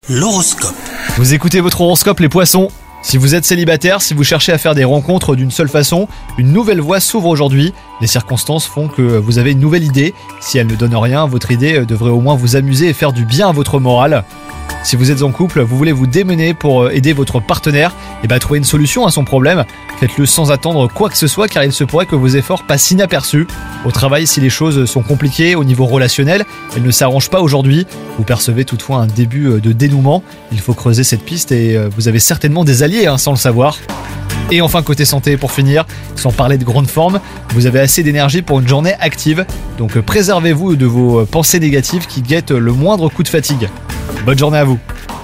L'horoscope. Vous écoutez votre horoscope les poissons. Si vous êtes célibataire, si vous cherchez à faire des rencontres d'une seule façon, une nouvelle voie s'ouvre aujourd'hui. Les circonstances font que vous avez une nouvelle idée. Si elle ne donne rien, votre idée devrait au moins vous amuser et faire du bien à votre morale. Si vous êtes en couple, vous voulez vous démener pour aider votre partenaire et trouver une solution à son problème. Faites-le sans attendre quoi que ce soit car il se pourrait que vos efforts passent inaperçus. Au travail, si les choses sont compliquées au niveau relationnel, elles ne s'arrangent pas aujourd'hui. Vous percevez toutefois un début de dénouement. Il faut creuser cette piste et vous avez certainement des alliés sans le savoir. Et enfin côté santé pour finir, sans parler de grande forme, vous avez assez d'énergie pour une journée active. Donc préservez-vous de vos pensées négatives qui guettent le moindre coup de fatigue. Bonne journée à vous.